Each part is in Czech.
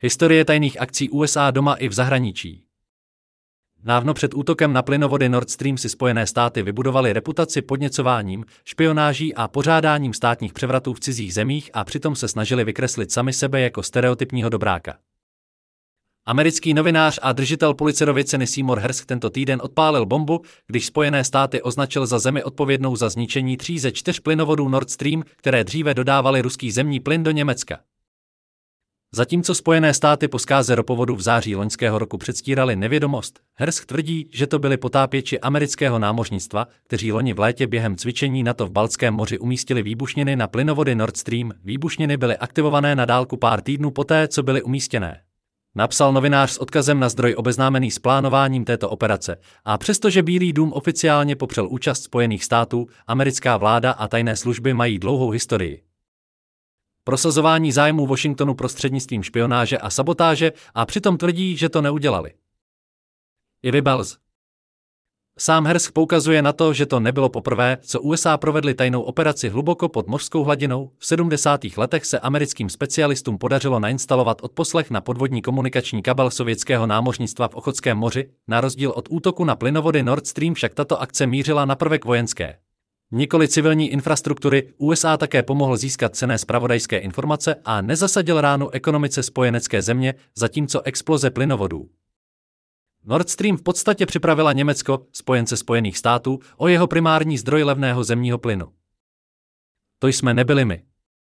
Historie tajných akcí USA doma i v zahraničí. Dávno před útokem na plynovody Nord Stream si Spojené státy vybudovaly reputaci podněcováním, špionáží a pořádáním státních převratů v cizích zemích a přitom se snažili vykreslit sami sebe jako stereotypního dobráka. Americký novinář a držitel Pulitzerovy ceny Seymour Hersh tento týden odpálil bombu, když Spojené státy označil za zemi odpovědnou za zničení 3 ze 4 plynovodů Nord Stream, které dříve dodávaly ruský zemní plyn do Německa. Zatímco Spojené státy po zkáze ropovodu v září loňského roku předstírali nevědomost, Hersh tvrdí, že to byli potápěči amerického námořnictva, kteří loni v létě během cvičení NATO v Baltském moři umístili výbušniny na plynovody Nord Stream. Výbušniny byly aktivované na dálku pár týdnů poté, co byly umístěné. Napsal novinář s odkazem na zdroj obeznámený s plánováním této operace, a přestože Bílý dům oficiálně popřel účast Spojených států, americká vláda a tajné služby mají dlouhou historii prosazování zájmů Washingtonu prostřednictvím špionáže a sabotáže a přitom tvrdí, že to neudělali. Ivy Bells. Sám Hersh poukazuje na to, že to nebylo poprvé, co USA provedli tajnou operaci hluboko pod mořskou hladinou. V 70. letech se americkým specialistům podařilo nainstalovat odposlech na podvodní komunikační kabel sovětského námořnictva v Ochotském moři. Na rozdíl od útoku na plynovody Nord Stream však tato akce mířila na prvek vojenské, nikoli civilní infrastruktury. USA také pomohl získat cenné zpravodajské informace a nezasadil ránu ekonomice spojenecké země, zatímco exploze plynovodů Nord Stream v podstatě připravila Německo, spojence Spojených států, o jeho primární zdroj levného zemního plynu. To jsme nebyli my.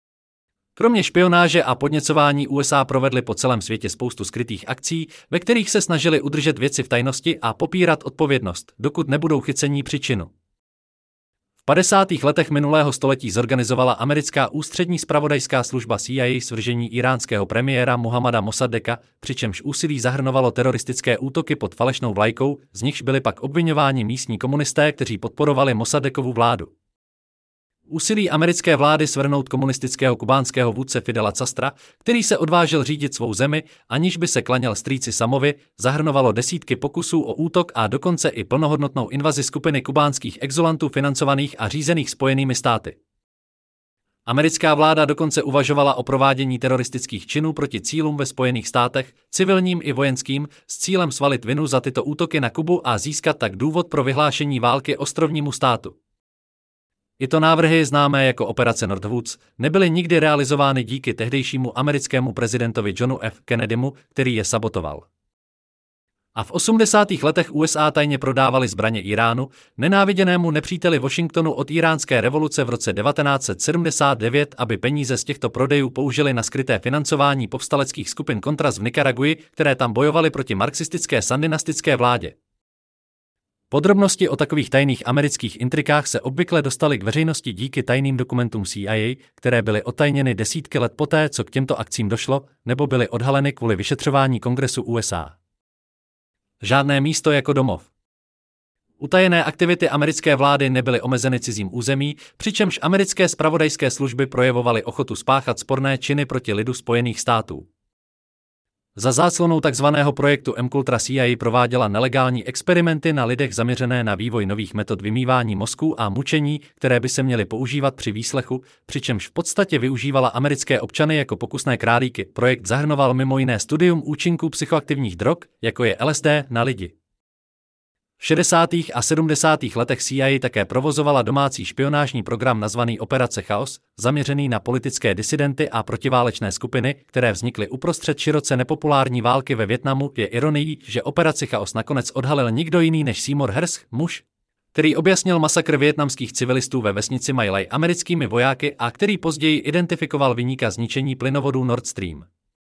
Kromě špionáže a podněcování USA provedli po celém světě spoustu skrytých akcí, ve kterých se snažili udržet věci v tajnosti a popírat odpovědnost, dokud nebudou chycení při činu. V 50. letech minulého století zorganizovala americká ústřední zpravodajská služba CIA svržení iránského premiéra Mohammada Mossadeka, přičemž úsilí zahrnovalo teroristické útoky pod falešnou vlajkou, z nichž byli pak obviňováni místní komunisté, kteří podporovali Mossadekovu vládu. Úsilí americké vlády svrhnout komunistického kubánského vůdce Fidela Castra, který se odvážil řídit svou zemi, aniž by se klaněl strýci Samovi, zahrnovalo desítky pokusů o útok a dokonce i plnohodnotnou invazi skupiny kubánských exulantů financovaných a řízených Spojenými státy. Americká vláda dokonce uvažovala o provádění teroristických činů proti cílům ve Spojených státech, civilním i vojenským, s cílem svalit vinu za tyto útoky na Kubu a získat tak důvod pro vyhlášení války ostrovnímu státu. Tyto návrhy, známé jako operace Northwoods, nebyly nikdy realizovány díky tehdejšímu americkému prezidentovi Johnu F. Kennedymu, který je sabotoval. A v 80. letech USA tajně prodávali zbraně Iránu, nenáviděnému nepříteli Washingtonu od iránské revoluce v roce 1979, aby peníze z těchto prodejů použili na skryté financování povstaleckých skupin Contras v Nikaraguji, které tam bojovaly proti marxistické sandinistické vládě. Podrobnosti o takových tajných amerických intrikách se obvykle dostaly k veřejnosti díky tajným dokumentům CIA, které byly otajněny desítky let poté, co k těmto akcím došlo, nebo byly odhaleny kvůli vyšetřování Kongresu USA. Žádné místo jako domov. Utajené aktivity americké vlády nebyly omezeny cizím území, přičemž americké zpravodajské služby projevovaly ochotu spáchat sporné činy proti lidu Spojených států. Za záclonou takzvaného projektu MKultra CIA prováděla nelegální experimenty na lidech zaměřené na vývoj nových metod vymývání mozků a mučení, které by se měly používat při výslechu, přičemž v podstatě využívala americké občany jako pokusné králíky. Projekt zahrnoval mimo jiné studium účinků psychoaktivních drog, jako je LSD, na lidi. V 60. a 70. letech CIA také provozovala domácí špionážní program nazvaný Operace Chaos, zaměřený na politické disidenty a protiválečné skupiny, které vznikly uprostřed široce nepopulární války ve Vietnamu. Je ironií, že Operaci Chaos nakonec odhalil nikdo jiný než Seymour Hersh, muž, který objasnil masakr vietnamských civilistů ve vesnici My Lai americkými vojáky a který později identifikoval viníka zničení plynovodů Nord Stream.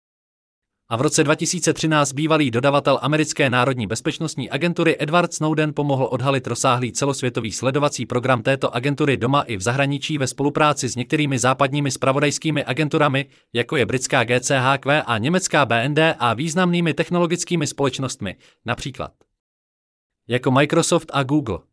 A v roce 2013 bývalý dodavatel americké národní bezpečnostní agentury Edward Snowden pomohl odhalit rozsáhlý celosvětový sledovací program této agentury doma i v zahraničí ve spolupráci s některými západními zpravodajskými agenturami, jako je britská GCHQ a německá BND, a významnými technologickými společnostmi, například jako Microsoft a Google.